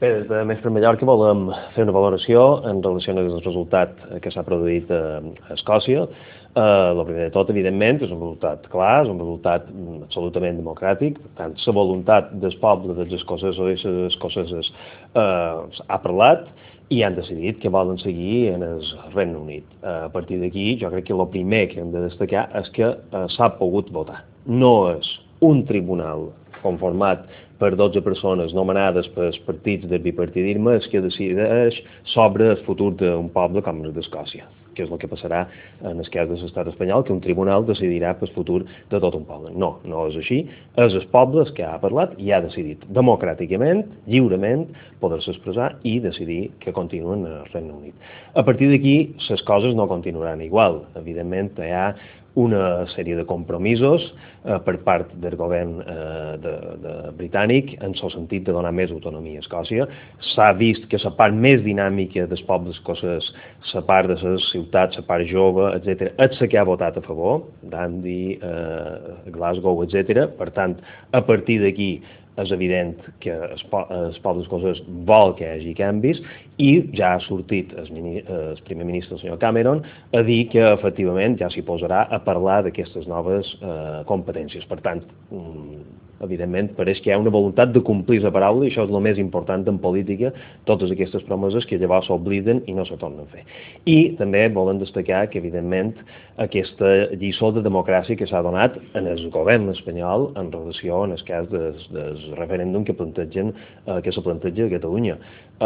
Bé, des de Més per Mallorca volem fer una valoració en relació al resultat que s'ha produït a Escòcia. El primer de tot, evidentment, és un resultat clar, és un resultat absolutament democràtic. Per tant, la voluntat del poble dels escocesos i les escoceses ha parlat i han decidit que volen seguir en el Regne Unit. A partir d'aquí, jo crec que el primer que hem de destacar és que s'ha pogut votar. No és un tribunal conformat per 12 persones nomenades pels partits del bipartidisme és que decideix sobre el futur d'un poble com el d'Escòcia, que és el que passarà en el cas de l'estat espanyol, que un tribunal decidirà pel futur de tot un poble. No, no és així. És el poble que ha parlat i ha decidit democràticament, lliurement, poder-se expressar i decidir que continuen al Regne Unit. A partir d'aquí, les coses no continuaran igual. Evidentment, hi ha una sèrie de compromisos per part del govern britànic en el sentit de donar més autonomia a Escòcia. S'ha vist que la part més dinàmica dels pobles escocesos, la part de les ciutats, la part jove, etc., és la que ha votat a favor, Dundee, Glasgow, etc. Per tant, a partir d'aquí és evident que els pobles escocesos vol que hi hagi canvis i ja ha sortit el primer ministre, el senyor Cameron, a dir que efectivament ja s'hi posarà a parlar d'aquestes noves competències. Per tant, evidentment, pareix que hi ha una voluntat de complir la paraula i això és el més important en política, totes aquestes promeses que llavors s'obliden i no se tornen a fer. I també volem destacar que, evidentment, aquesta lliçó de democràcia que s'ha donat en el govern espanyol en relació en el cas del referèndum que se planteja a Catalunya.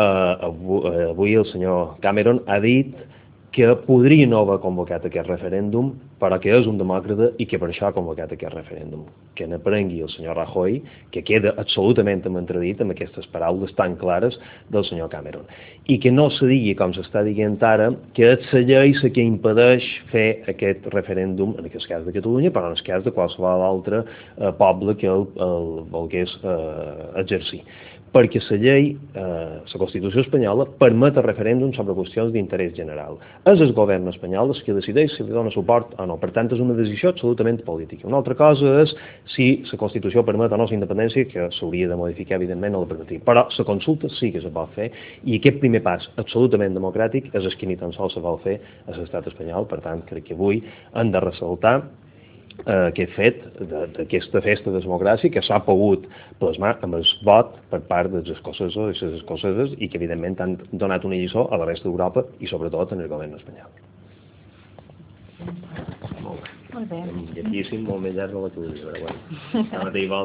Avui el senyor Cameron ha dit que podria no haver convocat aquest referèndum, però que és un demòcrata i que per això ha convocat aquest referèndum. Que n'aprengui el senyor Rajoy, que queda absolutament entredit amb aquestes paraules tan clares del senyor Cameron. I que no se digui, com s'està dient ara, que és la llei la que impedeix fer aquest referèndum, en aquest cas de Catalunya, però en el cas de qualsevol altre poble que el volgués exercir. Perquè la llei, la Constitució espanyola, permet el referèndum sobre qüestions d'interès general. És el govern espanyol el que decideix si li dona suport o no. Per tant, és una decisió absolutament política. Una altra cosa és si la Constitució permet o no la independència, que s'hauria de modificar, evidentment, o de permetir. Però la consulta sí que se pot fer i aquest primer pas absolutament democràtic és el que ni tan sols se vol fer a l'estat espanyol. Per tant, crec que avui hem de ressaltar aquest fet d'aquesta festa de democràcia que s'ha pogut plasmar amb el vot per part dels escocesos i les escoceses i que evidentment han donat una lliçó a la resta d'Europa i sobretot en el govern espanyol. Molt bé. Llarguíssim, molt més llarg de la televisió, però bueno.